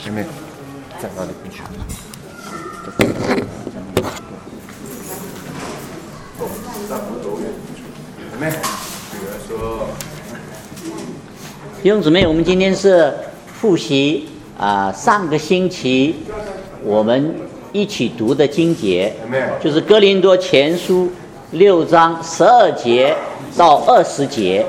妹妹在哪里？妹妹， 弟兄姊妹，我们今天是复习上个星期我们一起读的经节，就是哥林多前书6章12节到20节。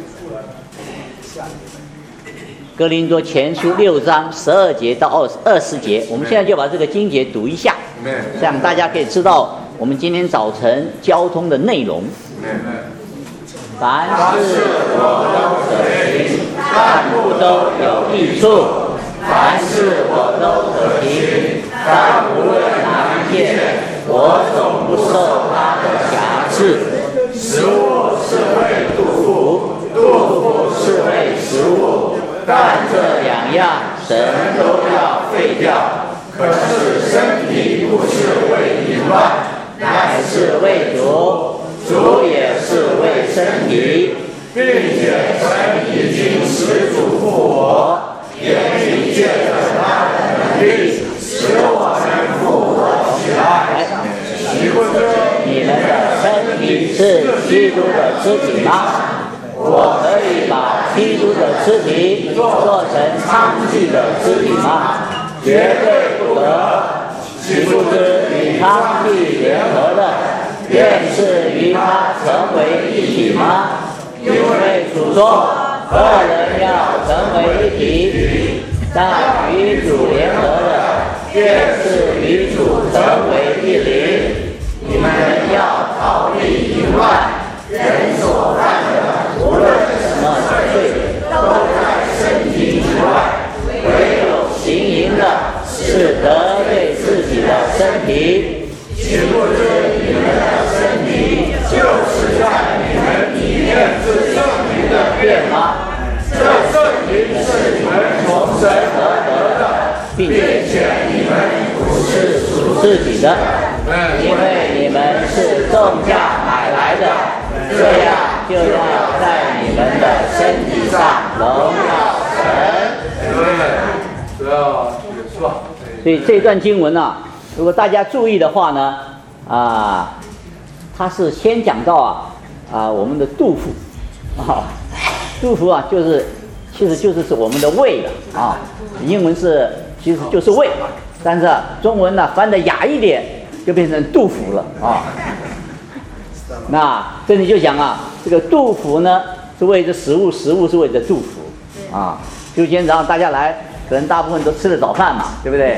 哥林多前书6章12节到20节，我们现在就把这个经节读一下，这样大家可以知道我们今天早晨交通的内容。凡事我都可行，但不都有益处；凡事我都可行，但无论哪一件，我总不受它的辖制。 食物是为肚腹，肚腹是为食物， 但这两样神都要废掉。 可是身体不是为淫乱， 乃是为主，主也是为身体， 并且神已经使主复活，也凭借着他的能力，使我们复活起来。岂不知你们的身体是基督的肢体吗？我可以把基督的肢体做成娼妓的肢体吗？绝对不得。岂不知与娼妓联合的，便是与他成为一体吗？因为主说，二人要成为一体，但与主联合的，便是与主成为一灵。你们要逃避淫乱，人所犯的无论什么罪，都在身体之外，唯有行淫的是得罪自己的身体。 岂不知你们的身体就是在你们里面是圣灵的殿吗？这圣灵是你们从神而得的，并且你们不是属自己的，因为你们是重价买来的，这样就要在你们的身体上荣耀神。所以这段经文啊，如果大家注意的话呢，它是先讲到我们的肚腹肚腹其实就是我们的胃了英文其实就是胃，但是中文呢翻得雅一点，就变成肚腹了那这里就讲这个肚腹呢是为着食物，食物是为着肚腹就今天早上大家来，可能大部分都吃了早饭嘛，对不对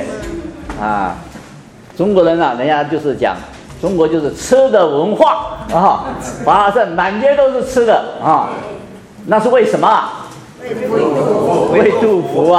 中国人人家就是讲中国就是吃的文化华盛满街都是吃的那是为什么？为肚腹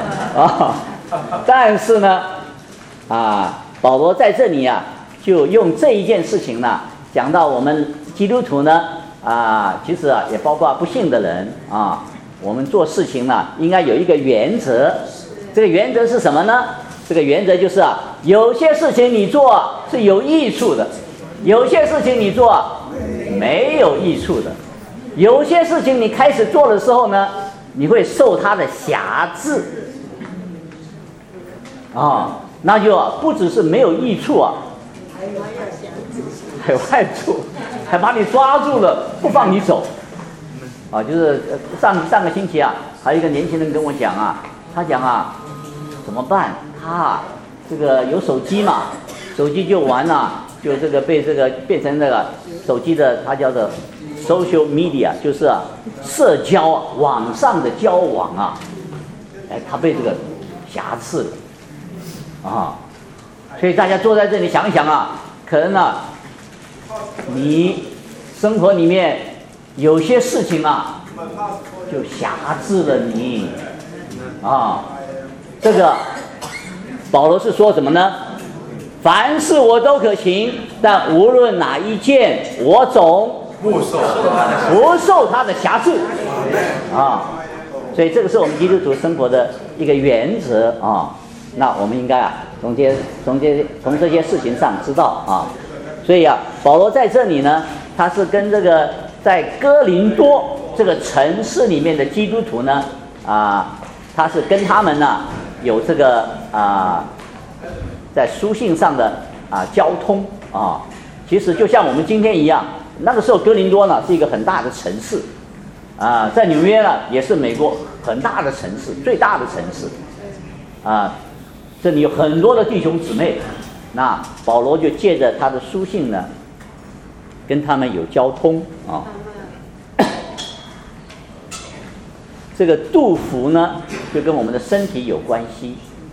但是呢保罗在这里就用这一件事情呢讲到我们基督徒呢其实也包括不信的人我们做事情呢应该有一个原则，这个原则是什么呢？这个原则就是有些事情你做是有益处的，有些事情你做没有益处的，有些事情你开始做的时候呢，你会受它的辖制那就不只是没有益处还有害处，还把你抓住了不放你走就是上个星期还有一个年轻人跟我讲他讲怎么办？他这个有手机嘛，手机就玩就这个被这个变成这个手机的，它叫做 social media， 就是社交网上的交往他被这个瑕疵了所以大家坐在这里想一想可能你生活里面有些事情就辖制了你这个保罗是说什么呢？凡事我都可行，但无论哪一件，我总不受他的辖制所以这个是我们基督徒生活的一个原则那我们应该从这些事情上知道所以保罗在这里呢，他是跟这个在哥林多这个城市里面的基督徒呢他是跟他们有这个在书信上的交通啊，其实就像我们今天一样，那个时候哥林多呢是一个很大的城市在纽约呢也是美国很大的城市，最大的城市这里有很多的弟兄姊妹，那保罗就借着他的书信呢，跟他们有交通这个肚腹呢，就跟我们的身体有关系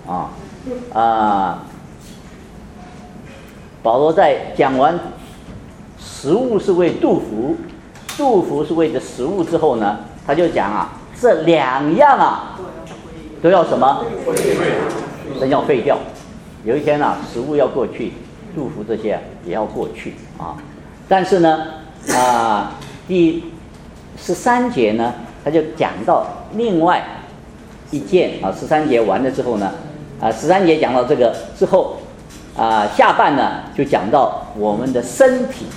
保罗在讲完食物是为肚腹，肚腹是为着食物之后呢，他就讲这两样都要什么？真要废掉。有一天食物要过去，肚腹这些也要过去但是呢第13节呢，他就讲到另外一件13节完了之后呢13节讲到这个之后下半呢就讲到我们的身体。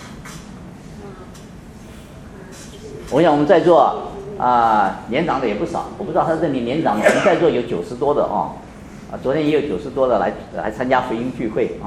我想我们在座年长的也不少，我不知道他这里年长的，我们在座有90多的昨天也有90多的来参加福音聚会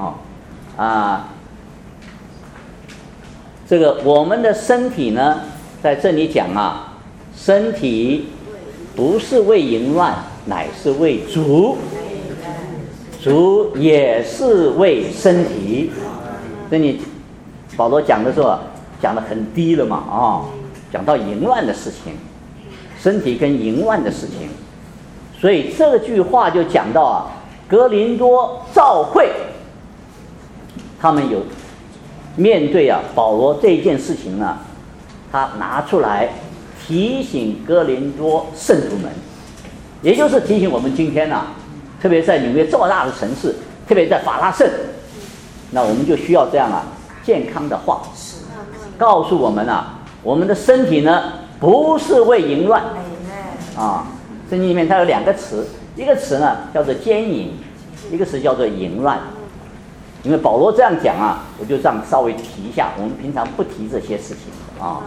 这个我们的身体呢，在这里讲身体不是为淫乱，乃是为主，主也是为身体。这里保罗讲的时候讲得很低了嘛讲到淫乱的事情，身体跟淫乱的事情，所以这句话就讲到哥林多教会他们有面对保罗这一件事情呢，他拿出来提醒哥林多圣徒们，也就是提醒我们今天特别在纽约这么大的城市，特别在法拉盛，那我们就需要这样健康的话告诉我们我们的身体呢不是为淫乱圣经里面它有2个词，一个词呢叫做奸淫，一个词叫做淫乱。因为保罗这样讲我就这样稍微提一下，我们平常不提这些事情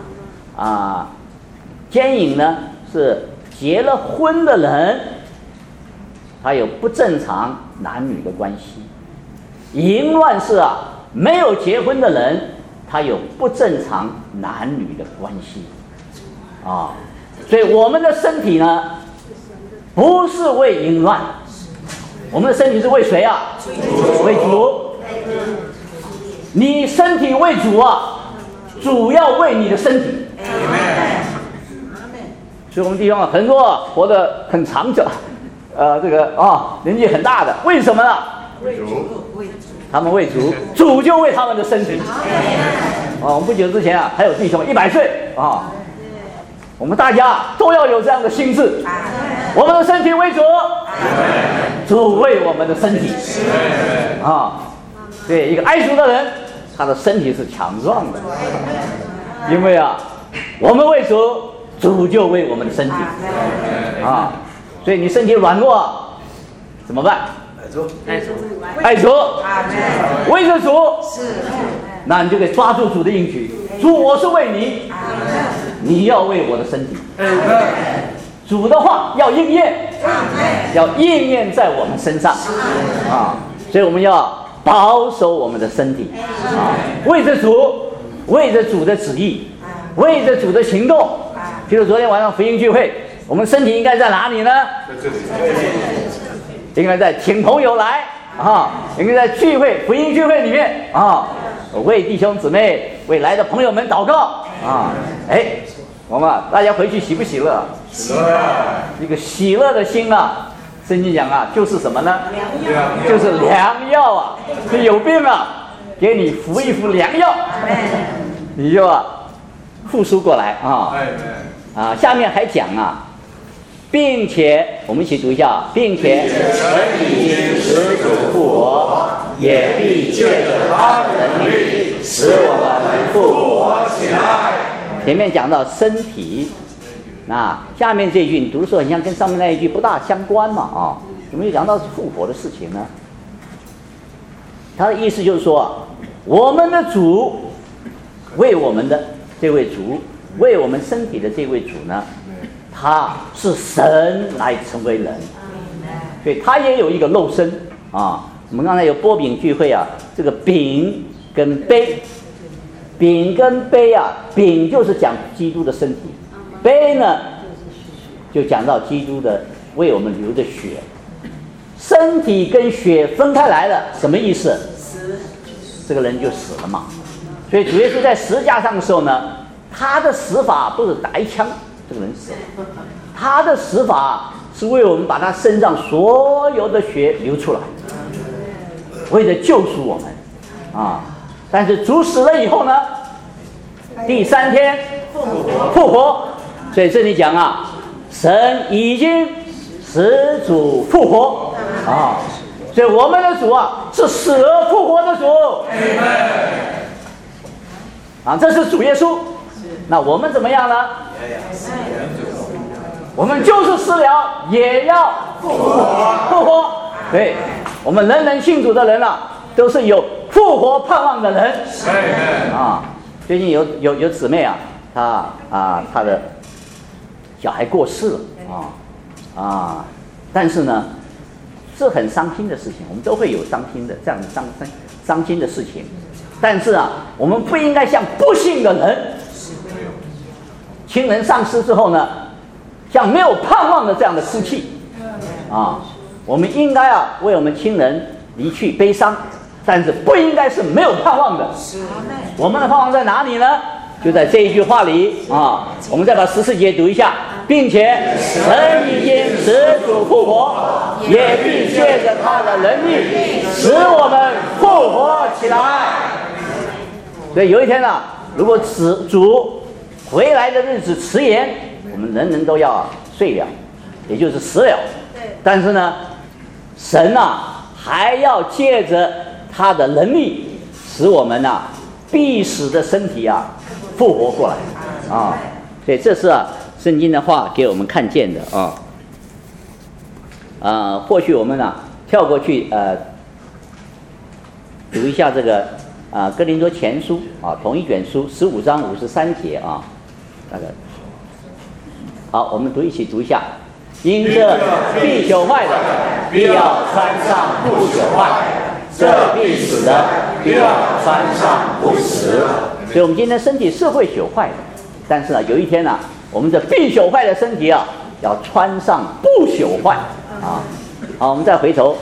奸淫呢是结了婚的人，他有不正常男女的关系；淫乱是没有结婚的人，他有不正常男女的关系所以我们的身体呢不是为淫乱，我们的身体是为谁为主。你身体为主主要为你的身体。所以我们弟兄很多活得很长久这个年纪很大的，为什么呢？ 为主， 他们为主，主就为他们的身体我们不久之前还有弟兄100岁我们大家都要有这样的心智，我们的身体为主，主为我们的身体对，一个爱主的人，他的身体是强壮的，因为我们为主，主就为我们的身体所以你身体软弱怎么办？爱主，为着主，那你就可以抓住主的应许，主我是为你，你要为我的身体，主的话要应验，要应验在我们身上所以我们要保守我们的身体为着主，为着主的旨意，为着主的行动。譬如昨天晚上福音聚会，我们身体应该在哪里呢？应该在请朋友来应该在聚会福音聚会里面为弟兄姊妹，为来的朋友们祷告我们大家回去喜不喜乐？一个喜乐的心圣经讲就是什么呢？就是良药你有病给你服一服良药，你就复苏过来下面还讲并且我们一起读一下，并且神已经使主复活，也必借着他的能力使我们复活起来。前面讲到身体，那下面这一句你读的时候很像跟上面那一句不大相关嘛怎么又讲到是复活的事情呢？他的意思就是说我们的主为我们的这位主，为我们身体的这位主呢，他是神来成为人所以它也有一个肉身啊。我们刚才有波饼聚会啊，这个饼跟杯，饼跟杯啊，饼就是讲基督的身体，杯呢就讲到基督的为我们流的血。身体跟血分开来了，什么意思？这个人就死了嘛。所以主耶稣在十字架上的时候呢，他的死法不是打一枪这个人死了，他的死法是为我们把他身上所有的血流出来，为了救赎我们啊。但是主死了以后呢，第3天复活。所以这里讲啊，神已经使主复活啊。所以我们的主啊，是死而复活的主啊，这是主耶稣。那我们怎么样呢？我们就是死了也要复活。对，我们人人信主的人啊，都是有复活盼望的人啊。最近有姊妹啊，她的小孩过世了但是呢，是很伤心的事情，我们都会有伤心的这样伤心的事情。但是啊，我们不应该像不幸的人，亲人丧失之后呢，像没有盼望的这样的哭泣啊。我们应该啊为我们亲人离去悲伤，但是不应该是没有盼望的。我们的盼望在哪里呢？就在这一句话里啊。我们再把14节读一下，并且神已经使主复活，也必借着他的能力使我们复活起来。所以有一天呢，如果主回来的日子迟延，我们人人都要睡了，也就是死了。但是呢，神啊还要借着他的能力，使我们啊必死的身体啊复活过来啊。所以这是圣经的话给我们看见的或许我们跳过去读一下这个哥林多前书同一卷书15章53节那个好，我们一起读一下。因这必朽坏的，必要穿上不朽坏；这必死的，必要穿上不死。所以我们今天身体是会朽坏的，但是有一天我们的必朽坏的身体要穿上不朽坏好，我们再回头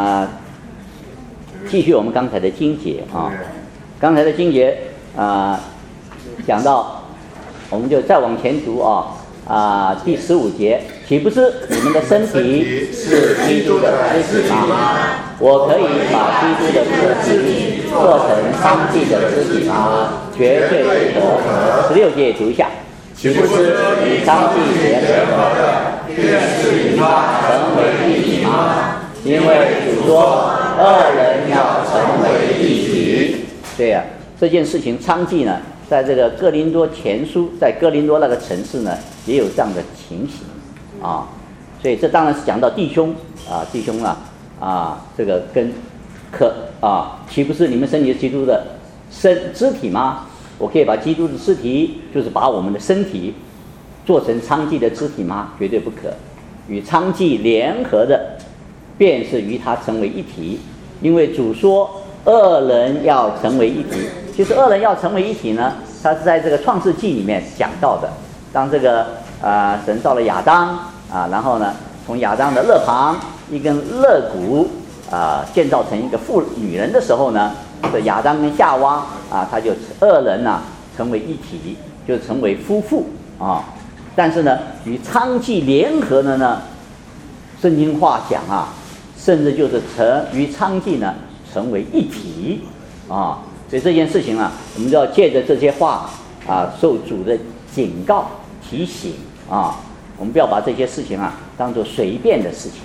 继续我们刚才的经节刚才的经节讲到，我们就再往前读第15节，岂不是你们的身体是基督的肢体吗？我可以把基督的肢体做成娼妓的肢体吗？绝对不可。16节也读一下，岂不是与娼妓联合的，便是与他成为一体吗？因为主说2人要成为一体。对呀，这件事情娼妓呢，在这个哥林多前书，在哥林多那个城市呢，也有这样的情形所以这当然是讲到弟兄弟兄这个跟岂不是你们身体是基督的肢体吗？我可以把基督的肢体，就是把我们的身体做成娼妓的肢体吗？绝对不可。与娼妓联合的，便是与他成为一体。因为主说2人要成为一体。其实2人要成为一体呢，他是在这个创世纪里面讲到的。当这个神造了亚当然后呢，从亚当的肋旁一根肋骨建造成一个女人的时候呢，这亚当跟夏娃他就2人成为一体，就成为夫妇但是呢，与娼妓联合的呢，圣经话讲甚至就是与娼妓呢成为一体所以这件事情我们就要借着这些话受主的警告提醒我们不要把这些事情当作随便的事情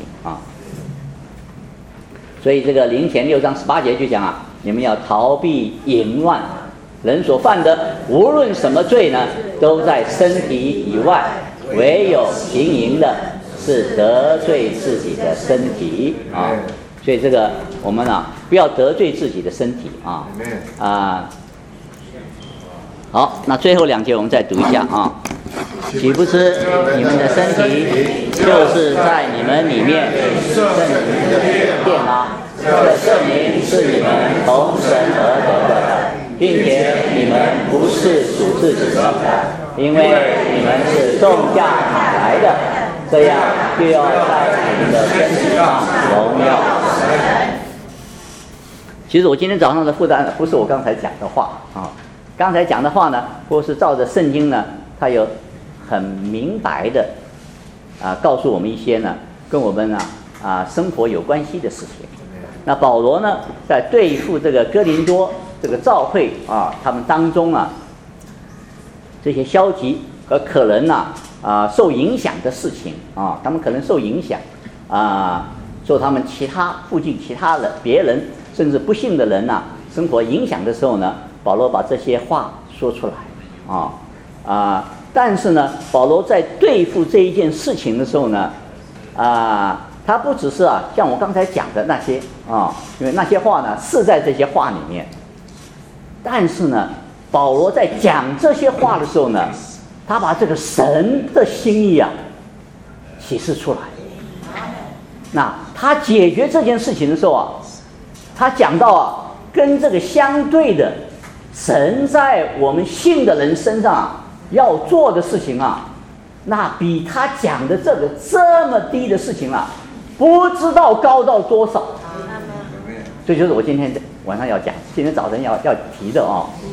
所以这个林前6章18节就讲你们要逃避淫乱，人所犯的无论什么罪呢，都在身体以外，唯有行淫的是得罪自己的身体所以这个我们不要得罪自己的身体好，那最后2节我们再读一下岂不是你们的身体就是在你们里面圣灵的殿吗？这圣灵是你们从神而得的，并且你们不是属自己的，因为你们是重价买来的，这样就要在你们的身体上荣耀神。其实我今天早上的负担不是我刚才讲的话啊，刚才讲的话呢，或是照着圣经呢，它有很明白的告诉我们一些呢跟我们生活有关系的事情。那保罗呢，在对付这个哥林多这个教会他们当中这些消极和可能受影响的事情他们可能受影响受他们附近其他人别人甚至不信的人生活影响的时候呢，保罗把这些话说出来但是呢，保罗在对付这一件事情的时候呢他不只是像我刚才讲的那些因为那些话呢是在这些话里面，但是呢，保罗在讲这些话的时候呢，他把这个神的心意启示出来。那他解决这件事情的时候他讲到跟这个相对的，神在我们信的人身上要做的事情那比他讲的这个这么低的事情不知道高到多少。这就是我今天晚上要讲，今天早晨要提的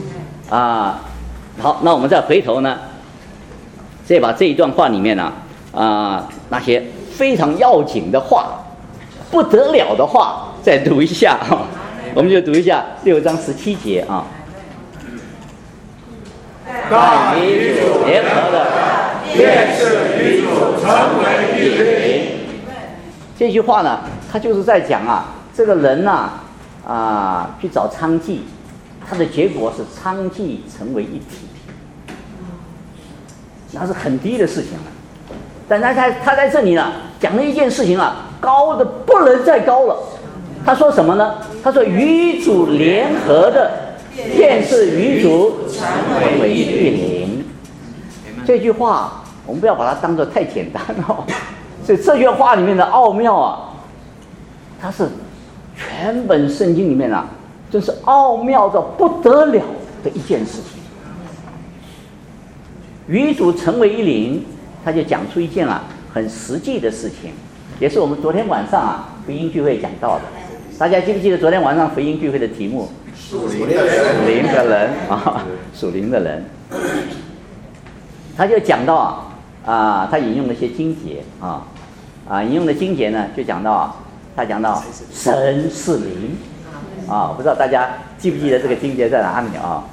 好，那我们再回头呢，再把这一段话里面那些非常要紧的话，不得了的话再读一下我们就读一下6章17节但与主联合的，便是与主成为一灵。 这句话呢，他就是在讲这个人去找娼妓，他的结果是娼妓成为一体，那是很低的事情但他在这里呢讲了一件事情高的不能再高了。他说什么呢？他说与主联合的，便是与主成为一灵。这句话我们不要把它当作太简单所以这句话里面的奥妙它是全本圣经里面真是奥妙到不得了的一件事情。与主成为一灵，他就讲出一件很实际的事情，也是我们昨天晚上福音聚会讲到的。大家记不记得昨天晚上福音聚会的题目？属灵的人属灵的人。他就讲到他引用了一些经节引用的经节呢，就讲到他讲到神是灵我不知道大家记不记得这个经节在哪里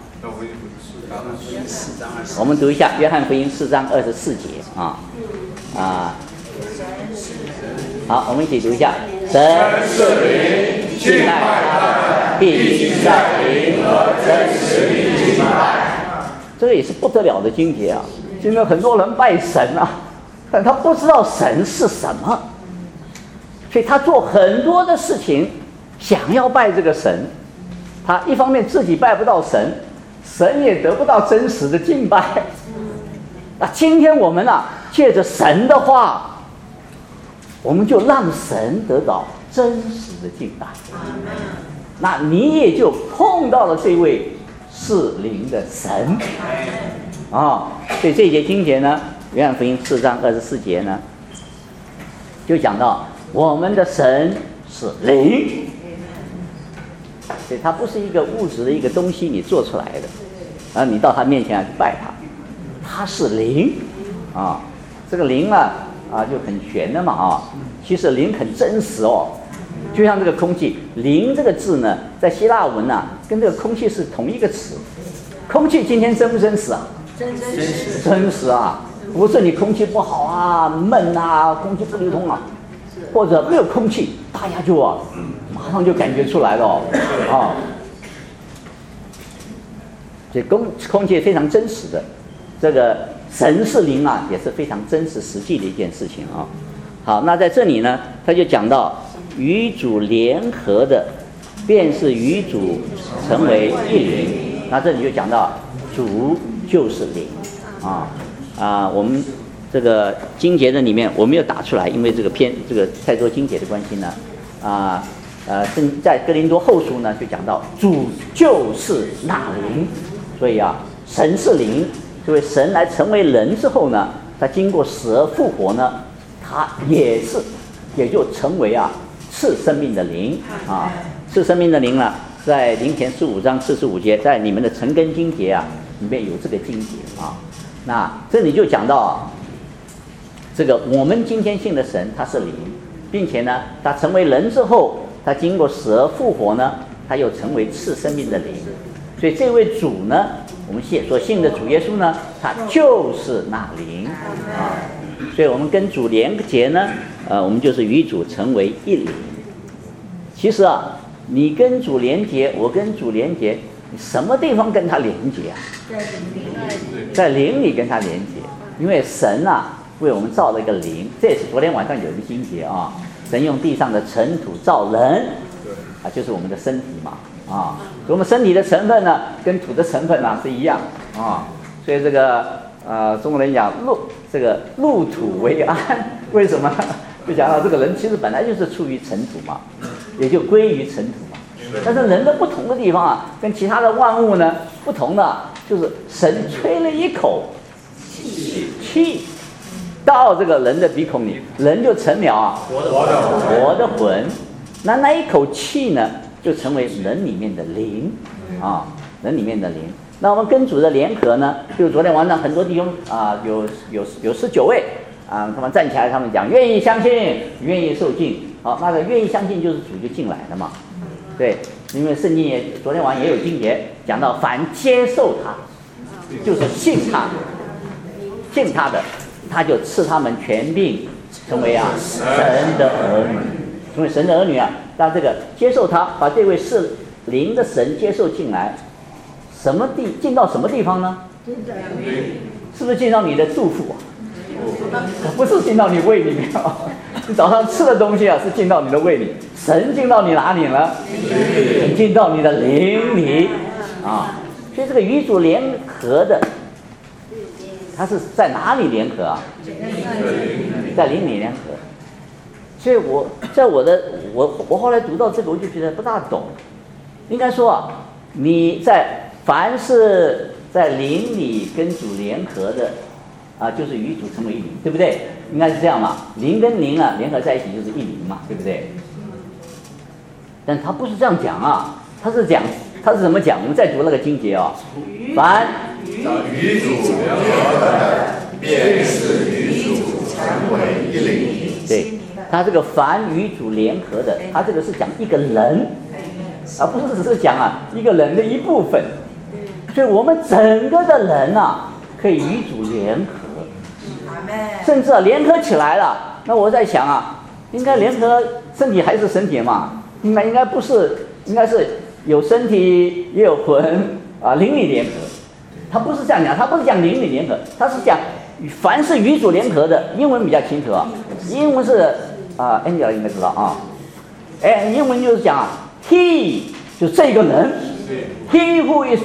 我们读一下约翰福音4章24节好，我们一起读一下。 神是灵，敬拜他的必须在灵和真实里敬拜。 这个也是不得了的经节现在很多人拜神但他不知道神是什么，所以他做很多的事情想要拜这个神。他一方面自己拜不到神，神也得不到真实的敬拜。那今天我们借着神的话，我们就让神得到真实的敬拜。那你也就碰到了这位是灵的神所以这节经节呢，约翰福音4章24节呢，就讲到我们的神是灵，所以它不是一个物质的一个东西你做出来的你到他面前去拜他，他是灵这个灵就很玄的嘛其实灵很真实就像这个空气，灵这个字呢，在希腊文跟这个空气是同一个词。空气今天真不真实真实不是你空气不好闷空气不流通或者没有空气，大家就马上就感觉出来了所以空气非常真实的，这个神是灵也是非常真实实际的一件事情好，那在这里呢，他就讲到与主联合的，便是与主成为一灵。那这里就讲到主就是灵我们这个经节的里面我没有打出来，因为这个太多经节的关系呢，在哥林多后书呢就讲到主就是那灵，所以啊，神是灵，所以神来成为人之后呢，他经过死而复活呢，他也就成为赐生命的灵啊，赐生命的灵呢，在林前15章45节，在你们的陈根经节里面有这个经节啊。那这里就讲到这个我们今天信的神他是灵，并且呢，他成为人之后，他经过死而复活呢，他又成为赐生命的灵。所以这位主呢，我们所信的主耶稣呢，他就是那灵啊。所以我们跟主连结呢，我们就是与主成为一灵。其实你跟主连结，我跟主连结，你什么地方跟他连结在灵里跟他连结，因为神为我们造了一个灵，这也是昨天晚上有一个经节神用地上的尘土造人就是我们的身体嘛我们身体的成分呢，跟土的成分是一样所以这个中国人讲入土为安，为什么？就讲到这个人其实本来就是出于尘土嘛，也就归于尘土嘛。但是人的不同的地方跟其他的万物呢不同的，就是神吹了一口气到这个人的鼻孔里，人就成了活的魂。那一口气呢，就成为人里面的灵人里面的灵。那我们跟主的联合呢，就是昨天晚上很多弟兄有19位他们站起来，他们讲愿意相信，愿意受尽。那个愿意相信就是主就进来了嘛。对，因为圣经昨天晚上也有经节讲到，凡接受他，就是信他的，他就赐他们权柄，成为神的儿女，成为神的儿女那这个接受他，把这位是灵的神接受进来，进到什么地方呢？是不是进到你的肚腹不是进到你胃里面你早上吃的东西是进到你的胃里，神进到你哪里了？进到你的灵里所以这个与主联合的，它是在哪里联合在灵里联合。所以我后来读到这个，我就觉得不大懂。应该说你凡是在灵里跟主联合的就是与主成为一灵，对不对？应该是这样嘛，灵跟灵联合在一起就是一灵嘛，对不对？但他不是这样讲他是怎么讲？我们再读那个经节凡与主联合的，便是与主成为一灵。 对，他这个凡与主联合的，他这个是讲一个人，而不是只是讲一个人的一部分。所以我们整个的人可以与主联合，甚至联合起来了。那我在想应该联合身体还是身体嘛？应该不是，应该是有身体也有魂灵里联合。他不是这样讲，他不是讲灵里联合，他是讲凡是与主联合的。英文比较清楚英文是Angela 应该知道英文就是讲he 就这个人 ，he who is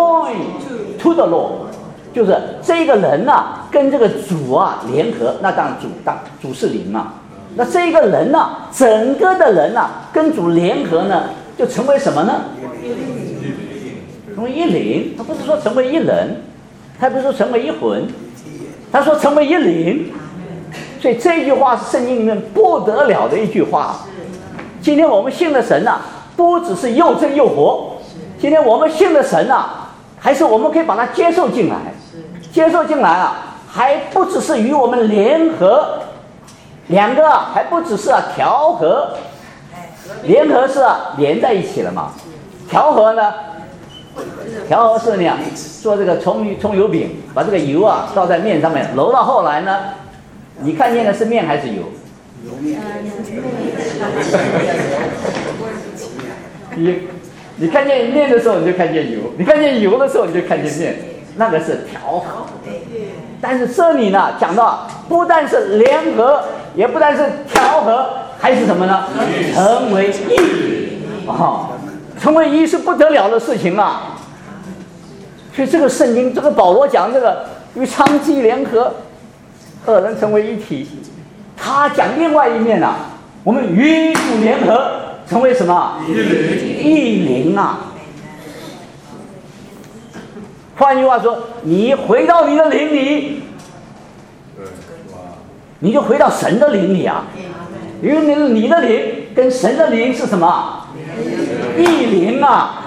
joined to the Lord， 就是这个人跟这个主联合，那当然主是灵嘛。那这个人整个的人跟主联合呢，就成为什么呢？成为一灵。他不是说成为一人，他不是说成为一魂，他说成为一灵。所以这句话是圣经里面不得了的一句话。今天我们信的神不只是又真又活，今天我们信的神还是我们可以把它接受进来，接受进来还不只是与我们联合，两个还不只是调和，联合是连在一起了嘛，调和呢？调和是你做这个葱油饼，把这个油倒在面上面，揉到后来呢，你看见的是面还是油？你看见面的时候你就看见油，你看见油的时候你就看见面，那个是调和。但是这里呢讲到不但是联合，也不但是调和，还是什么呢？成为一成为一是不得了的事情所以这个圣经，这个保罗讲这个与娼妓联合， 二人成为一体。他讲另外一面啊，我们与主联合成为什么？一灵啊。换句话说，你回到你的灵里，你就回到神的灵里啊，因为你的灵跟神的灵是什么？一灵啊。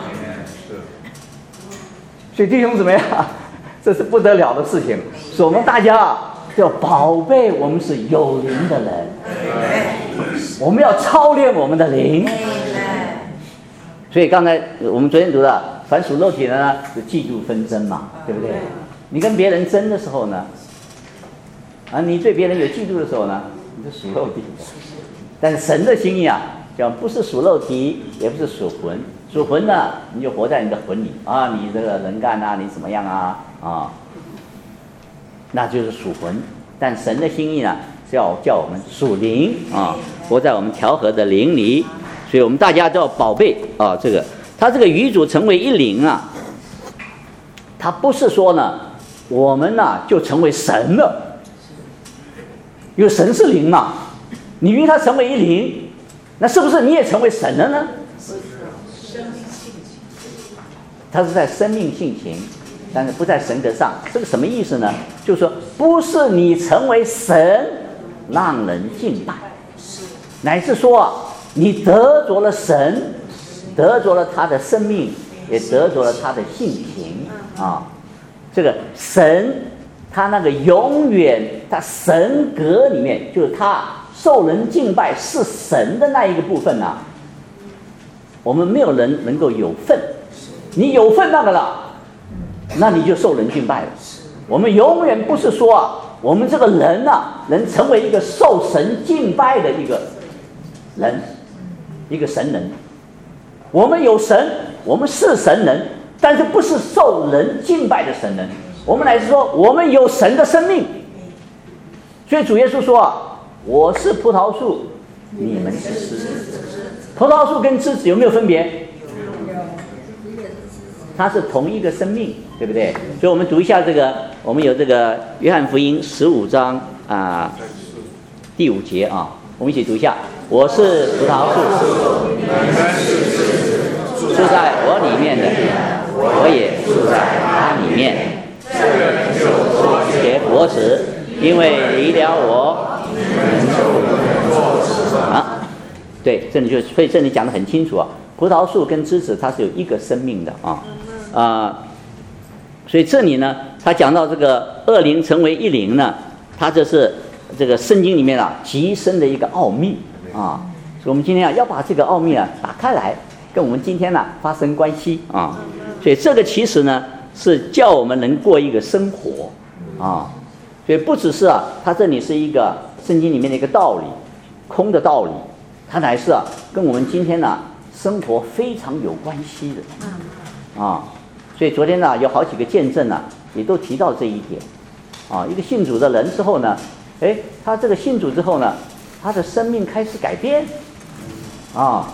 所以弟兄姊妹啊，这是不得了的事情。所以我们大家要宝贝我们是有灵的人，我们要操练我们的灵。所以刚才我们昨天读的，凡属肉体的呢，是嫉妒纷争嘛，对不对？你跟别人争的时候呢，你对别人有嫉妒的时候呢，你是属肉体的。但是神的心意啊，讲不是属肉体，也不是属魂。属魂呢，你就活在你的魂里啊，你这个能干啊，你怎么样啊，那就是属魂。但神的心意呢，是要叫我们属灵啊，活在我们调和的灵里。所以我们大家都要宝贝啊，他这个与主成为一灵啊，他不是说呢，我们呢就成为神了，因为神是灵嘛，你与他成为一灵，那是不是你也成为神了呢？他是在生命性情，但是不在神格上。这个什么意思呢？就是说，不是你成为神让人敬拜，乃是说你得着了神，得着了他的生命，也得着了他的性情啊。这个神，他那个永远，他神格里面，就是他受人敬拜是神的那一个部分啊，我们没有人能够有份。你有份那个了，那你就受人敬拜了。我们永远不是说我们这个人能成为一个受神敬拜的一个人，一个神人。我们有神，我们是神人，但是不是受人敬拜的神人。我们乃是说，我们有神的生命。所以主耶稣说我是葡萄树，你们是枝子。葡萄树跟枝子有没有分别？它是同一个生命，对不对？所以我们读一下这个，我们有这个约翰福音15章第5节啊，我们一起读一下。我是葡萄树，住在我里面的，我也住在他里面，结果子，因为离了我，对，这里就所以这里讲得很清楚啊。葡萄树跟枝子它是有一个生命的所以这里呢，他讲到这个二灵成为一灵呢，它这是这个圣经里面极深的一个奥秘啊。所以我们今天要把这个奥秘打开来，跟我们今天发生关系啊。所以这个其实呢是叫我们能过一个生活啊。所以不只是它这里是一个圣经里面的一个道理，空的道理，它乃是跟我们今天生活非常有关系的啊。所以昨天有好几个见证也都提到这一点啊。一个信主的人之后呢，他这个信主之后呢，他的生命开始改变啊。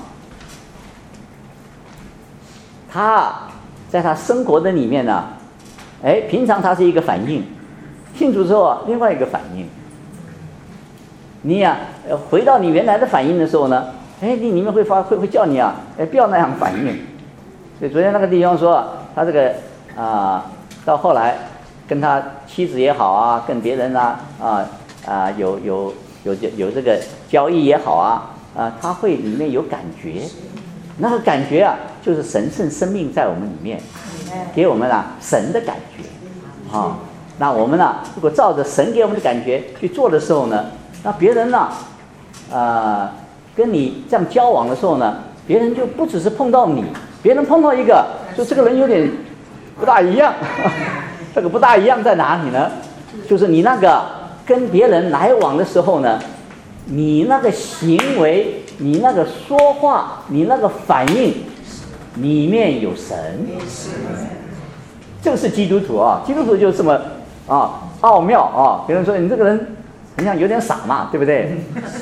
他在他生活的里面呢，平常他是一个反应，信主之后另外一个反应。你回到你原来的反应的时候呢，你里面会叫你不要那样反应。所以昨天那个弟兄说，他这个到后来跟他妻子也好跟别人有这个交易也好他会里面有感觉，那个感觉就是神圣生命在我们里面，给我们神的感觉那我们如果照着神给我们的感觉去做的时候呢，那别人跟你这样交往的时候呢，别人就不只是碰到你，别人碰到一个，就这个人有点不大一样。这个不大一样在哪里呢？就是你那个跟别人来往的时候呢，你那个行为，你那个说话，你那个反应里面有神。这个是基督徒基督徒就是这么奥妙别人说你这个人好像有点傻嘛，对不对？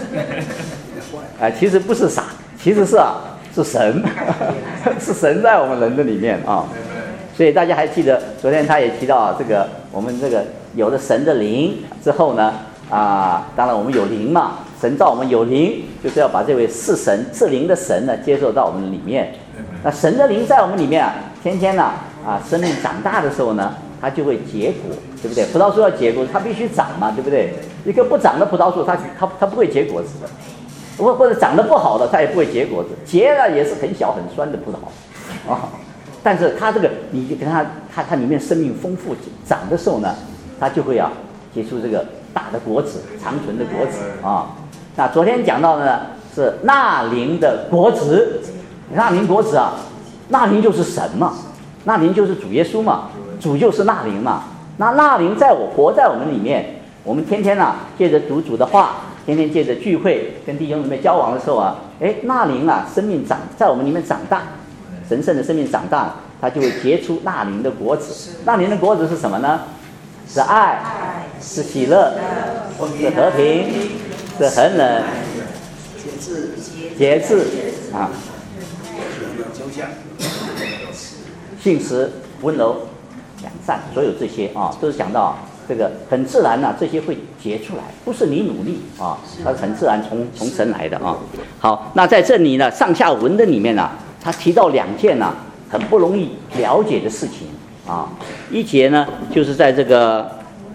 其实不是傻，其实是神，是神在我们人的里面所以大家还记得昨天他也提到这个，我们这个有了神的灵之后呢， 当然我们有灵嘛，神造我们有灵，就是要把这位是神是灵的神呢接受到我们里面。那神的灵在我们里面天天呢生命长大的时候呢，它就会结果，对不对？葡萄树要结果，它必须长嘛，对不对？一棵不长的葡萄树，它不会结果子的，或者长得不好的，它也不会结果子，结了也是很小很酸的葡萄但是它这个，你就跟它里面生命丰富长的时候呢，它就会结出这个大的果子，长存的果子那昨天讲到的呢是纳灵的果子，纳灵果子纳灵就是神嘛，纳灵就是主耶稣嘛，主就是纳灵嘛。那纳灵活在我们里面，我们天天借着读主的话，天天借着聚会跟弟兄姊妹交往的时候纳灵生命在我们里面长大。神圣的生命长大，它就会结出纳灵的果子。纳灵的果子是什么呢？是爱，是喜乐，是和平，是恒忍，节制信实、温柔、良善，所有这些都是讲到这个很自然这些会结出来，不是你努力它是很自然从神来的好，那在这里呢，上下文的里面他提到2件很不容易了解的事情一节呢就是在这个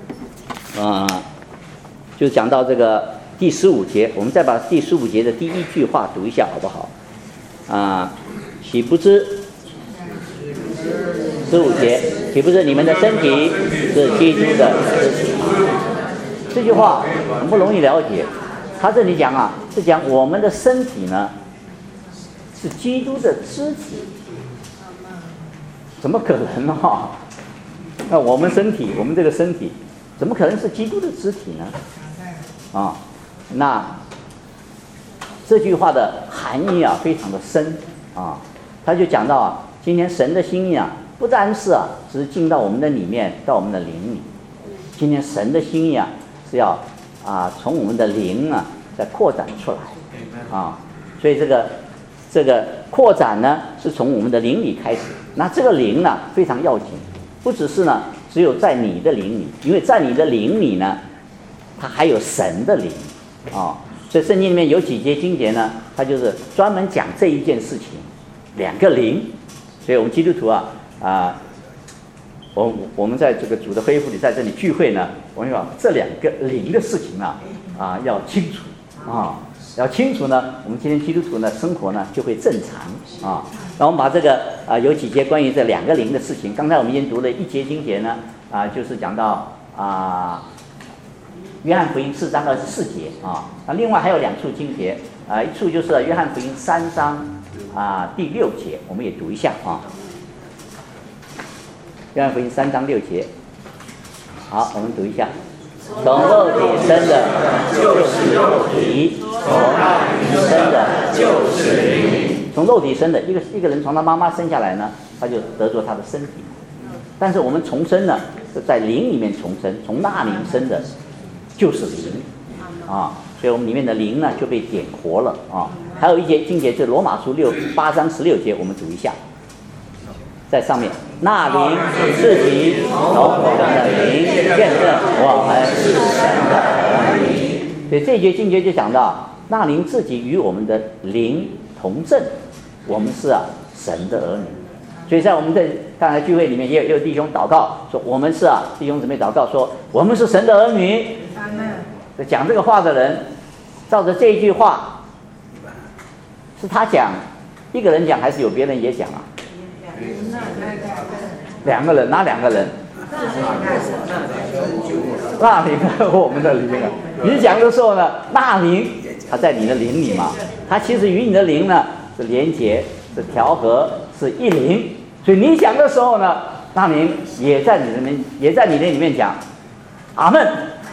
就讲到这个第15节，我们再把第15节的第一句话读一下好不好岂不知15节，岂不知你们的身体是基督的肢体？这句话很不容易了解，他这里讲是讲我们的身体呢是基督的肢体，怎么可能那我们这个身体怎么可能是基督的肢体呢那这句话的含义非常的深他就讲到今天神的心意不单是只是进到我们的里面，到我们的灵里，今天神的心意是要从我们的灵再扩展出来所以这个扩展呢是从我们的灵里开始。那这个灵呢非常要紧，不只是只有在你的灵里，因为在你的灵里呢它还有神的灵所以圣经里面有几节经节呢，它就是专门讲这一件事情，2个灵。所以我们基督徒我们在这个主的恢复里，在这里聚会呢，我们要这2个灵的事情要清楚要清楚呢，我们今天基督徒呢生活呢就会正常那我们把这个有几节关于这2个灵的事情，刚才我们已经读了1节经节呢就是讲到约翰福音4章24节那另外还有2处经节一处就是约翰福音3章第6节，我们也读一下约翰福音3章6节，好，我们读一下。从肉体生的就是肉体，从灵生的就是灵。从肉体生的一个人从他妈妈生下来呢，他就得着他的身体。但是我们重生呢，是在灵里面重生，从那灵生的就是灵所以我们里面的灵呢就被点活了还有一节经节是罗马书8章16节，我们读一下。在上面，那灵自己从我们的灵见证我们是神的儿女。所以这节经节就讲到，那灵自己与我们的灵同证，我们是神的儿女。所以在我们的刚才聚会里面也有弟兄祷告说，我们是弟兄姊妹祷告说，我们是神的儿女。讲这个话的人，照着这一句话，是他讲，一个人讲还是有别人也讲2个人，哪2个人？那灵和我们的灵你讲的时候呢，那灵它在你的灵里嘛，它其实与你的灵呢是连结，是调和，是一灵。所以你讲的时候呢，那灵也在你的里面讲，阿门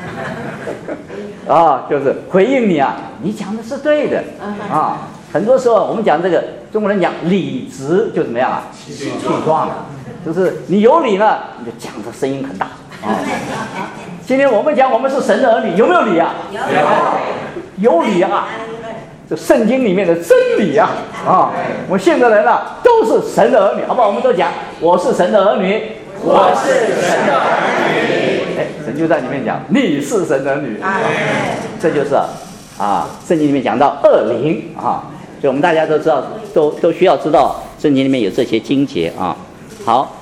就是回应你你讲的是对的很多时候我们讲这个，中国人讲理直就怎么样气壮，就是你有理呢，你就讲的声音很大今天我们讲我们是神的儿女，有没有理有理这圣经里面的真理我们信的人都是神的儿女，好不好？我们都讲我是神的儿女， 我是神的儿女神就在里面讲，你是神的女。这就是圣经里面讲到恶灵啊，所以我们大家都知道，都需要知道圣经里面有这些经节啊。好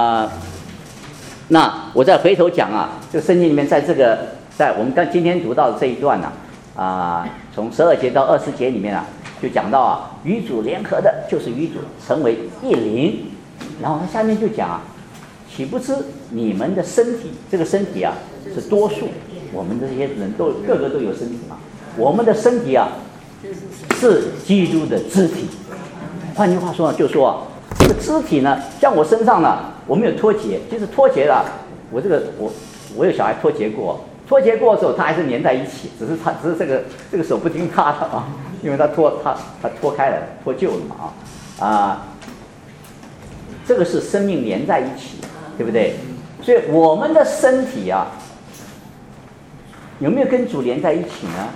那我再回头讲这圣经里面在我们今天读到的这一段从12节到20节里面就讲到与主联合的，就是与主成为一灵。然后他下面就讲岂不知你们的身体，这个身体是多数，我们这些人个个都有身体嘛。我们的身体是基督的肢体。换句话说就说这个肢体呢，像我身上呢，我没有脱节，就是脱节了。我有小孩脱节过的时候，他还是粘在一起，只是这个手不听他的因为他脱开了，脱臼了嘛这个是生命连在一起，对不对？所以我们的身体有没有跟主连在一起呢？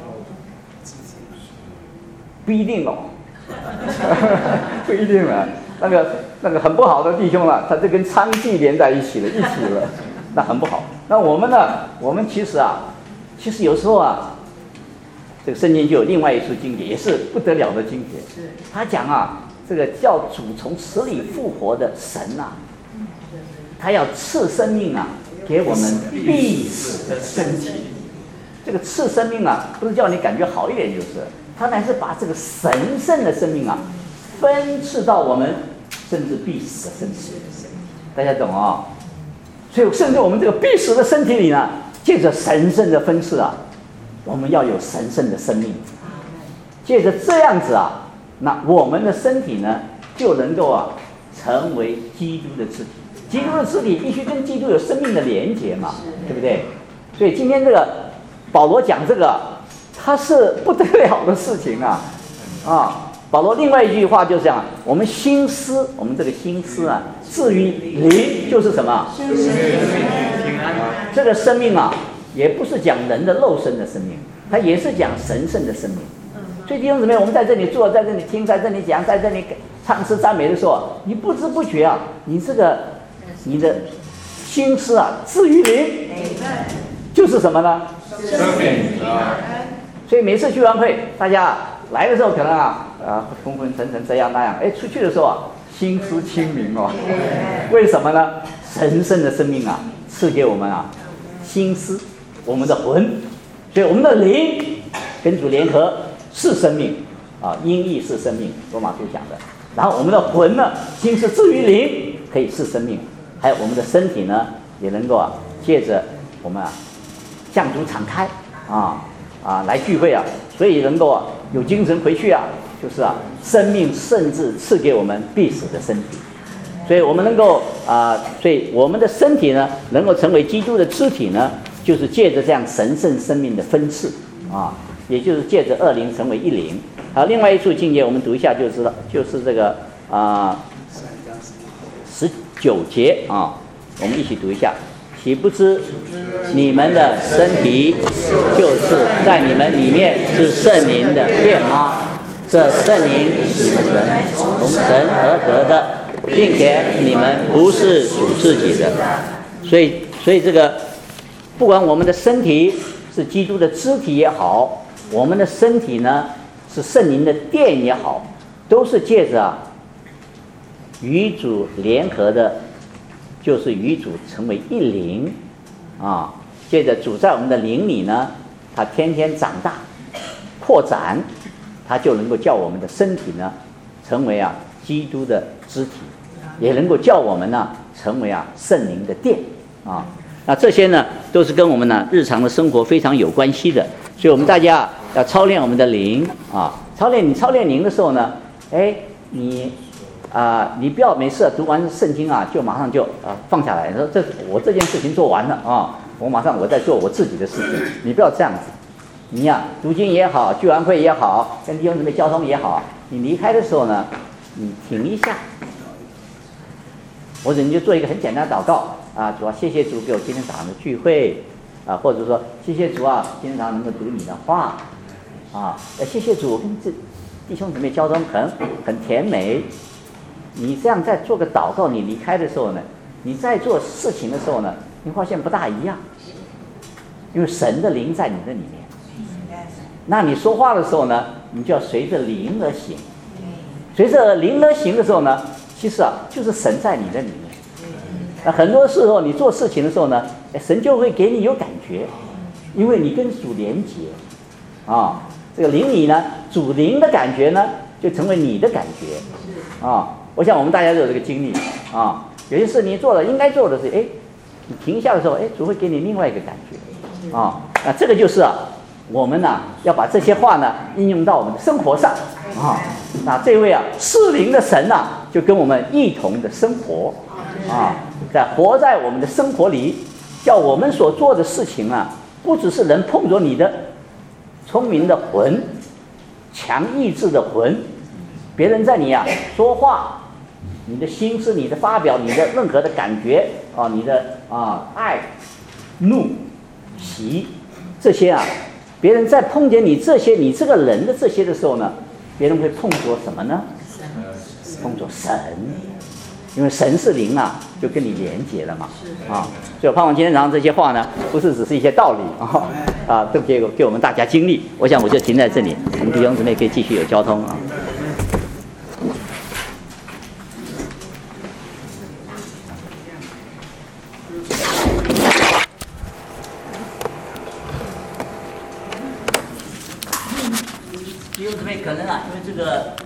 不一定不一定了。那个很不好的弟兄他就跟娼妓连在一起了，那很不好。那我们呢？我们其实有时候这个圣经就有另外一处经节，也是不得了的经节。他讲这个叫主从死里复活的神他要赐生命给我们必死的身体。这个赐生命不是叫你感觉好一点，就是他乃是把这个神圣的生命分赐到我们甚至必死的身体。大家懂所以甚至我们这个必死的身体里呢，借着神圣的分赐我们要有神圣的生命。借着这样子那我们的身体呢就能够成为基督的肢体。基督的肢体必须跟基督有生命的连结嘛，对不对？所以今天这个保罗讲这个，它是不得了的事情保罗另外一句话就是讲，我们心思，我们这个心思至于灵就是什么？这个生命也不是讲人的肉身的生命，它也是讲神圣的生命。所以弟兄姊妹，我们在这里坐，在这里听，在这里讲，在这里唱诗赞美的时候，你不知不觉你的心思至于灵，就是什么呢？ 生命。 所以每次聚完会，大家来的时候可能昏昏沉沉这样那样，出去的时候心思清明为什么呢？神圣的生命赐给我们心思，我们的魂，所以我们的灵跟主联合是生命音译是生命，罗马书讲的。然后我们的魂呢，心思至于灵可以是生命，还有我们的身体呢，也能够借着我们向主敞开来聚会所以能够有精神回去就是生命甚至赐给我们必死的身体。所以我们能够所以我们的身体呢能够成为基督的肢体呢，就是借着这样神圣生命的分赐也就是借着二灵成为一灵。好，另外一处经节我们读一下就知道，就是这个19节我们一起读一下。岂不知你们的身体就是在你们里面是圣灵的殿吗？这圣灵是你们从神而得的，并且你们不是属自己的。所以这个不管我们的身体是基督的肢体也好，我们的身体呢是圣灵的殿也好，都是借着与主联合的，就是与主成为一灵借着主在我们的灵里呢，他天天长大扩展，他就能够叫我们的身体呢成为基督的肢体，也能够叫我们呢成为圣灵的殿那这些呢都是跟我们呢日常的生活非常有关系的。所以我们大家要操练我们的灵操练灵的时候呢，你不要每次读完圣经就马上就放下来，说我这件事情做完了我马上我在做我自己的事情。你不要这样子，你读经也好，聚完会也好，跟弟兄姊妹交通也好，你离开的时候呢，你停一下，或者你就做一个很简单的祷告主谢谢主给我今天早上的聚会或者说谢谢主今天早上能够读你的话谢谢主，跟这弟兄姊妹交通很甜美。你这样再做个祷告，你离开的时候呢，你在做事情的时候呢， 你发现不大一样，因为神的灵在你的里面。那你说话的时候呢，你就要随着灵而行。随着灵而行的时候呢，其实就是神在你的里面。那很多时候你做事情的时候呢，神就会给你有感觉，因为你跟主连结啊。这个灵里呢，主灵的感觉呢，就成为你的感觉啊。我想我们大家都有这个经历啊。有些事你做了应该做的事，你停下的时候，主会给你另外一个感觉啊。那这个就是我们呢要把这些话呢应用到我们的生活上啊。那这位是灵的神就跟我们一同的生活啊，活在我们的生活里，叫我们所做的事情不只是能碰着你的聪明的魂、强意志的魂，别人在你说话，你的心思、你的发表、你的任何的感觉你的爱、怒、喜这些别人在碰见你这些，你这个人的这些的时候呢，别人会碰着什么呢？碰着神，因为神是灵就跟你连结了嘛所以我盼望今天早上这些话呢，不是只是一些道理都给我们大家经历。我想我就停在这里，我们弟兄姊妹可以继续有交通弟兄姊妹可能因为这个。